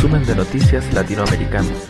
resumen de noticias latinoamericanas.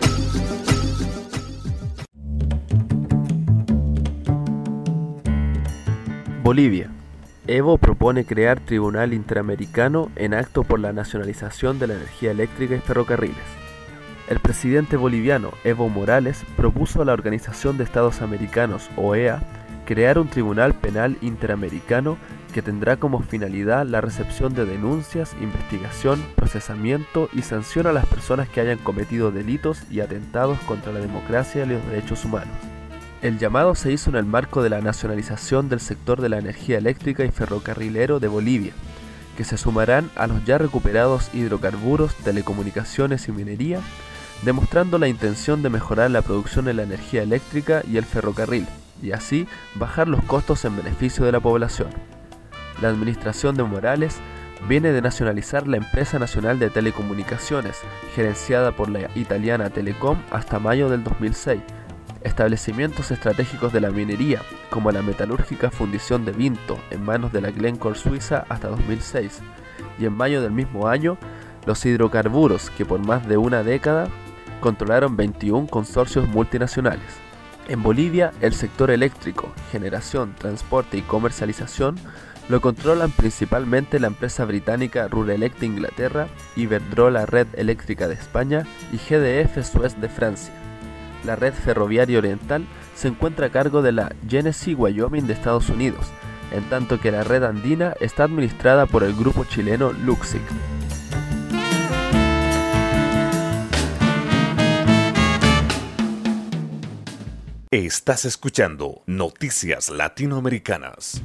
Bolivia. Evo propone crear Tribunal Interamericano en acto por la nacionalización de la energía eléctrica y ferrocarriles. El presidente boliviano Evo Morales propuso a la Organización de Estados Americanos, OEA, crear un Tribunal Penal Interamericano que tendrá como finalidad la recepción de denuncias, investigación, procesamiento y sanción a las personas que hayan cometido delitos y atentados contra la democracia y los derechos humanos. El llamado se hizo en el marco de la nacionalización del sector de la energía eléctrica y ferrocarrilero de Bolivia, que se sumarán a los ya recuperados hidrocarburos, telecomunicaciones y minería, demostrando la intención de mejorar la producción de la energía eléctrica y el ferrocarril, y así bajar los costos en beneficio de la población. La administración de Morales viene de nacionalizar la Empresa Nacional de Telecomunicaciones, gerenciada por la italiana Telecom hasta mayo del 2006, establecimientos estratégicos de la minería, como la metalúrgica fundición de Vinto, en manos de la Glencore suiza hasta 2006, y en mayo del mismo año, los hidrocarburos, que por más de una década controlaron 21 consorcios multinacionales. En Bolivia, el sector eléctrico, generación, transporte y comercialización lo controlan principalmente la empresa británica Rurelec de Inglaterra, Iberdrola Red Eléctrica de España y GDF Suez de Francia. La red ferroviaria oriental se encuentra a cargo de la Genesee Wyoming de Estados Unidos, en tanto que la red andina está administrada por el grupo chileno Luxic. Estás escuchando Noticias Latinoamericanas.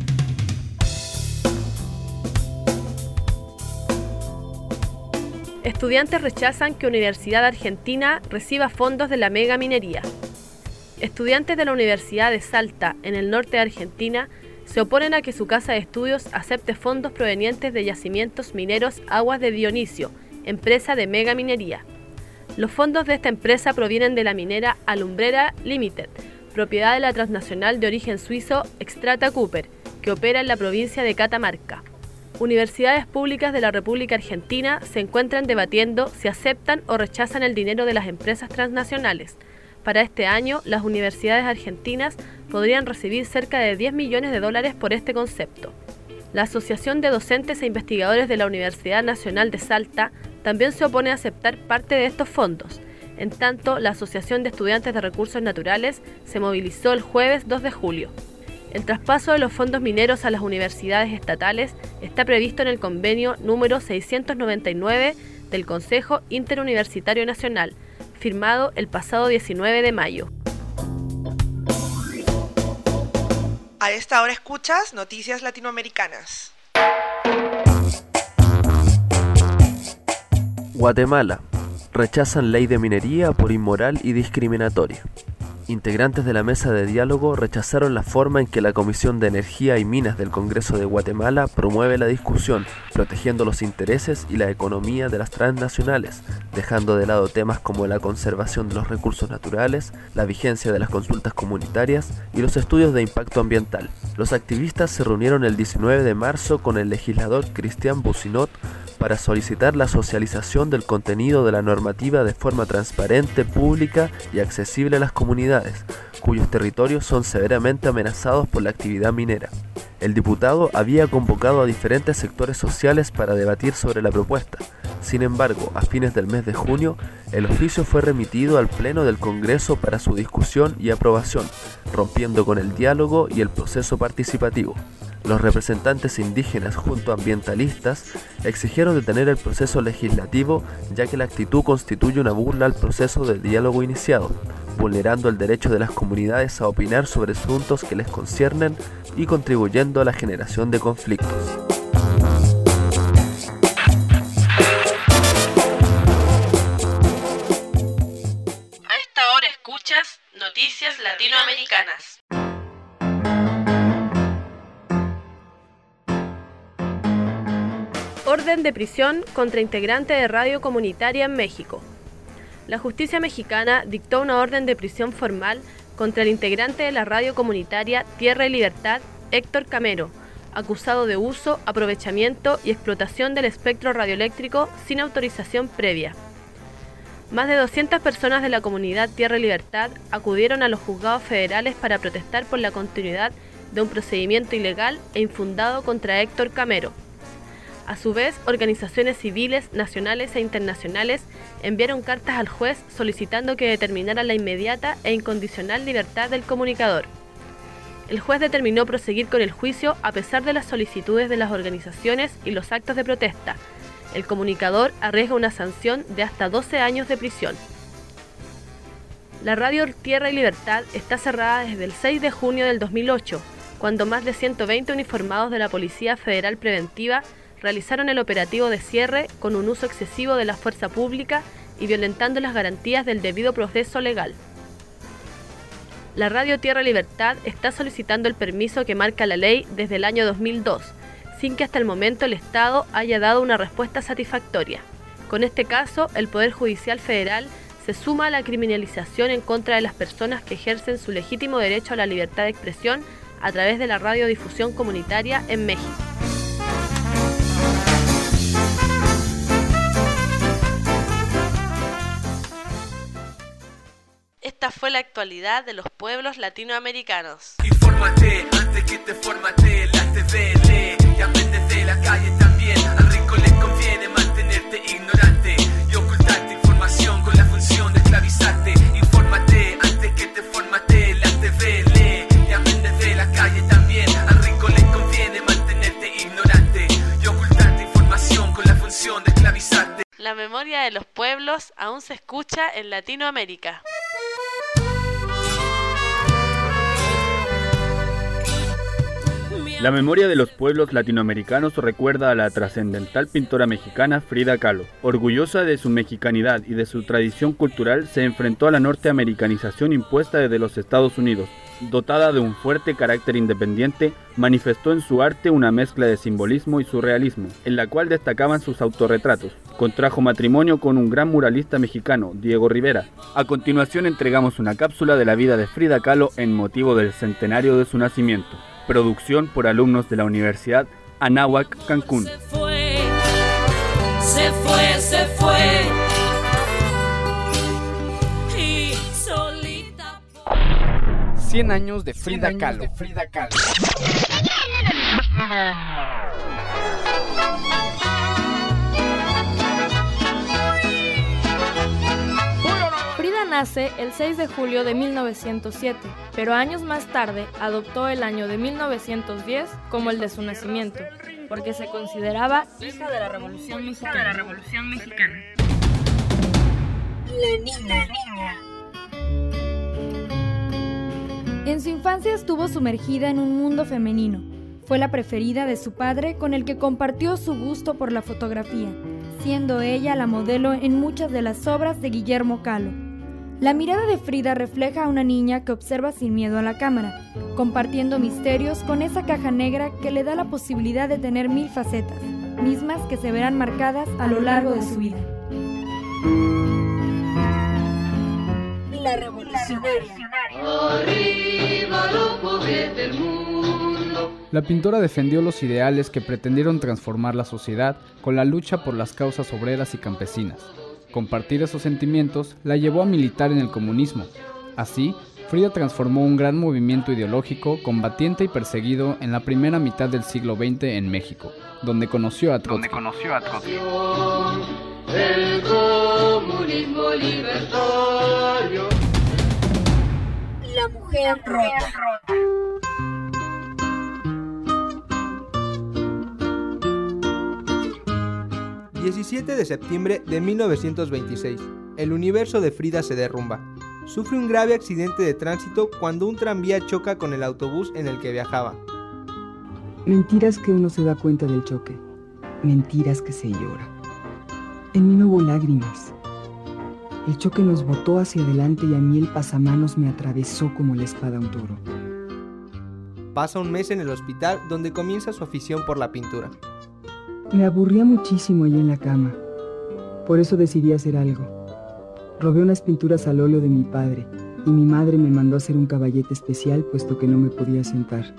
Estudiantes rechazan que Universidad Argentina reciba fondos de la mega minería. Estudiantes de la Universidad de Salta, en el norte de Argentina, se oponen a que su casa de estudios acepte fondos provenientes de yacimientos mineros Aguas de Dionisio, empresa de mega minería. Los fondos de esta empresa provienen de la minera Alumbrera Limited, propiedad de la transnacional de origen suizo Xstrata Cooper, que opera en la provincia de Catamarca. Universidades públicas de la República Argentina se encuentran debatiendo si aceptan o rechazan el dinero de las empresas transnacionales. Para este año, las universidades argentinas podrían recibir cerca de $10 millones por este concepto. La Asociación de Docentes e Investigadores de la Universidad Nacional de Salta también se opone a aceptar parte de estos fondos. En tanto, la Asociación de Estudiantes de Recursos Naturales se movilizó el jueves 2 de julio. El traspaso de los fondos mineros a las universidades estatales está previsto en el convenio número 699 del Consejo Interuniversitario Nacional, firmado el pasado 19 de mayo. A esta hora escuchas Noticias Latinoamericanas. Guatemala. Rechazan ley de minería por inmoral y discriminatoria. Integrantes de la mesa de diálogo rechazaron la forma en que la Comisión de Energía y Minas del Congreso de Guatemala promueve la discusión, protegiendo los intereses y la economía de las transnacionales, dejando de lado temas como la conservación de los recursos naturales, la vigencia de las consultas comunitarias y los estudios de impacto ambiental. Los activistas se reunieron el 19 de marzo con el legislador Cristian Bucinot para solicitar la socialización del contenido de la normativa de forma transparente, pública y accesible a las comunidades, cuyos territorios son severamente amenazados por la actividad minera. El diputado había convocado a diferentes sectores sociales para debatir sobre la propuesta. Sin embargo, a fines del mes de junio, el oficio fue remitido al Pleno del Congreso para su discusión y aprobación, rompiendo con el diálogo y el proceso participativo. Los representantes indígenas junto a ambientalistas exigieron detener el proceso legislativo, ya que la actitud constituye una burla al proceso de diálogo iniciado, vulnerando el derecho de las comunidades a opinar sobre asuntos que les conciernen y contribuyendo a la generación de conflictos. A esta hora escuchas Noticias Latinoamericanas. Orden de prisión contra integrante de radio comunitaria en México. La justicia mexicana dictó una orden de prisión formal contra el integrante de la radio comunitaria Tierra y Libertad, Héctor Camero, acusado de uso, aprovechamiento y explotación del espectro radioeléctrico sin autorización previa. Más de 200 personas de la comunidad Tierra y Libertad acudieron a los juzgados federales para protestar por la continuidad de un procedimiento ilegal e infundado contra Héctor Camero. A su vez, organizaciones civiles, nacionales e internacionales enviaron cartas al juez solicitando que determinara la inmediata e incondicional libertad del comunicador. El juez determinó proseguir con el juicio a pesar de las solicitudes de las organizaciones y los actos de protesta. El comunicador arriesga una sanción de hasta 12 años de prisión. La radio Tierra y Libertad está cerrada desde el 6 de junio del 2008, cuando más de 120 uniformados de la Policía Federal Preventiva realizaron el operativo de cierre con un uso excesivo de la fuerza pública y violentando las garantías del debido proceso legal. La radio Tierra y Libertad está solicitando el permiso que marca la ley desde el año 2002, sin que hasta el momento el Estado haya dado una respuesta satisfactoria. Con este caso, el Poder Judicial Federal se suma a la criminalización en contra de las personas que ejercen su legítimo derecho a la libertad de expresión a través de la radiodifusión comunitaria en México. Esta fue la actualidad de los pueblos latinoamericanos. Infórmate antes que te formate, la TV lee y aprendes de la calle también. Al rico les conviene mantenerte ignorante y ocultarte información con la función de esclavizarte. Infórmate antes que te formate, la TV lee y aprendes de la calle también. Al rico les conviene mantenerte ignorante y ocultarte información con la función de esclavizarte. La memoria de los pueblos aún se escucha en Latinoamérica. La memoria de los pueblos latinoamericanos recuerda a la trascendental pintora mexicana Frida Kahlo. Orgullosa de su mexicanidad y de su tradición cultural, se enfrentó a la norteamericanización impuesta desde los Estados Unidos. Dotada de un fuerte carácter independiente, manifestó en su arte una mezcla de simbolismo y surrealismo, en la cual destacaban sus autorretratos. Contrajo matrimonio con un gran muralista mexicano, Diego Rivera. A continuación entregamos una cápsula de la vida de Frida Kahlo en motivo del centenario de su nacimiento. Producción por alumnos de la Universidad Anáhuac, Cancún. Se fue. Y solita. 100 años de Frida Kahlo. Frida nace el 6 de julio de 1907, pero años más tarde adoptó el año de 1910 como el de su nacimiento, porque se consideraba hija de la Revolución Mexicana. La niña. En su infancia estuvo sumergida en un mundo femenino. Fue la preferida de su padre, con el que compartió su gusto por la fotografía, siendo ella la modelo en muchas de las obras de Guillermo Kahlo. La mirada de Frida refleja a una niña que observa sin miedo a la cámara, compartiendo misterios con esa caja negra que le da la posibilidad de tener 1000 facetas, mismas que se verán marcadas a lo largo de su vida. La revolucionaria. Arriba los pobres del mundo. La pintora defendió los ideales que pretendieron transformar la sociedad con la lucha por las causas obreras y campesinas. Compartir esos sentimientos la llevó a militar en el comunismo. Así, Frida transformó un gran movimiento ideológico combatiente y perseguido en la primera mitad del siglo XX en México, donde conoció a Trotsky. El comunismo libertario. La mujer rota. El 17 de septiembre de 1926, el universo de Frida se derrumba. Sufre un grave accidente de tránsito cuando un tranvía choca con el autobús en el que viajaba. Mentiras que uno se da cuenta del choque, mentiras que se llora. En mí no hubo lágrimas. El choque nos botó hacia adelante y a mí el pasamanos me atravesó como la espada a un toro. Pasa un mes en el hospital donde comienza su afición por la pintura. Me aburría muchísimo allí en la cama. Por eso decidí hacer algo. Robé unas pinturas al óleo de mi padre y mi madre me mandó a hacer un caballete especial puesto que no me podía sentar.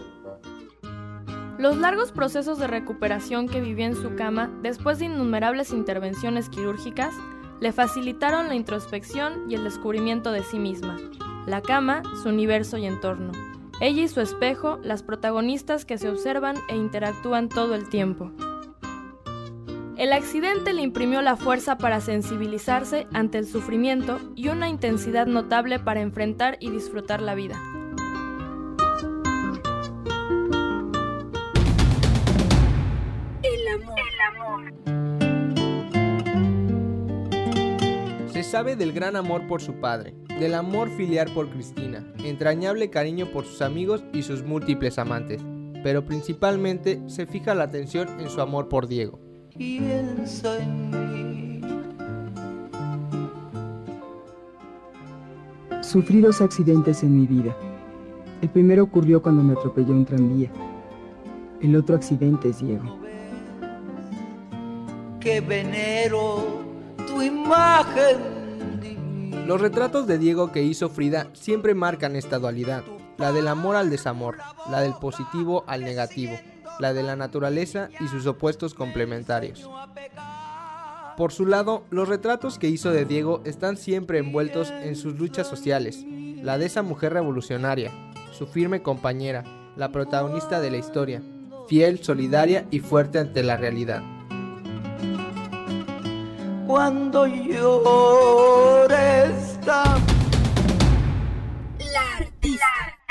Los largos procesos de recuperación que vivió en su cama después de innumerables intervenciones quirúrgicas le facilitaron la introspección y el descubrimiento de sí misma. La cama, su universo y entorno. Ella y su espejo, las protagonistas que se observan e interactúan todo el tiempo. El accidente le imprimió la fuerza para sensibilizarse ante el sufrimiento y una intensidad notable para enfrentar y disfrutar la vida. Se sabe del gran amor por su padre, del amor filial por Cristina, entrañable cariño por sus amigos y sus múltiples amantes, pero principalmente se fija la atención en su amor por Diego. Piensa en mí. Sufrí 2 accidentes en mi vida. El primero ocurrió cuando me atropelló un tranvía. El otro accidente es Diego. Que venero tu imagen. Los retratos de Diego que hizo Frida siempre marcan esta dualidad, la del amor al desamor, la del positivo al negativo, la de la naturaleza y sus opuestos complementarios. Por su lado, los retratos que hizo de Diego están siempre envueltos en sus luchas sociales, la de esa mujer revolucionaria, su firme compañera, la protagonista de la historia, fiel, solidaria y fuerte ante la realidad. Cuando llore está la artista.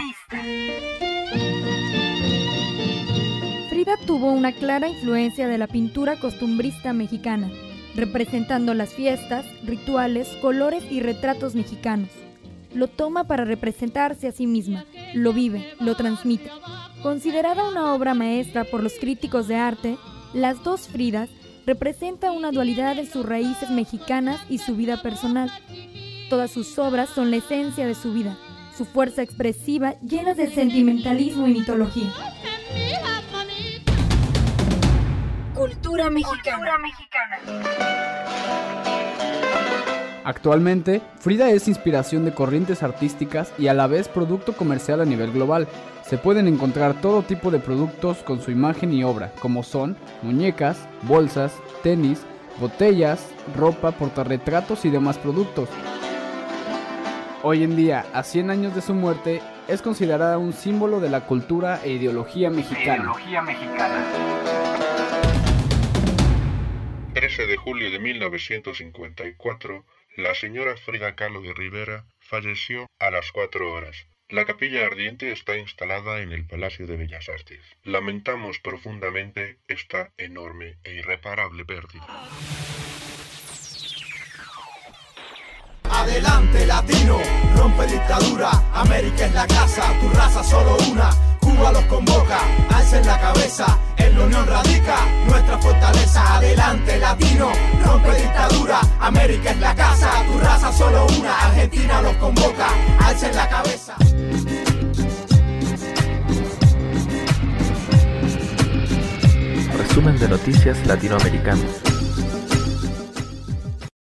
Frida tuvo una clara influencia de la pintura costumbrista mexicana, representando las fiestas, rituales, colores y retratos mexicanos. Lo toma para representarse a sí misma, lo vive, lo transmite. Considerada una obra maestra por los críticos de arte, Las 2 Fridas representa una dualidad de sus raíces mexicanas y su vida personal. Todas sus obras son la esencia de su vida, su fuerza expresiva llena de sentimentalismo y mitología. Cultura mexicana. Actualmente, Frida es inspiración de corrientes artísticas y a la vez producto comercial a nivel global. Se pueden encontrar todo tipo de productos con su imagen y obra, como son muñecas, bolsas, tenis, botellas, ropa, portarretratos y demás productos. Hoy en día, a 100 años de su muerte, es considerada un símbolo de la cultura e ideología mexicana. 13 de julio de 1954, la señora Frida Kahlo de Rivera falleció a las 4 horas. La capilla ardiente está instalada en el Palacio de Bellas Artes. Lamentamos profundamente esta enorme e irreparable pérdida. Adelante latino, rompe dictadura, América es la casa, tu raza solo una, Cuba los convoca, alcen la cabeza, en la unión radica nuestra fortaleza. Adelante latino, rompe dictadura, América es la casa, tu raza solo una, Argentina los convoca, alcen la cabeza. Resumen de noticias latinoamericanas.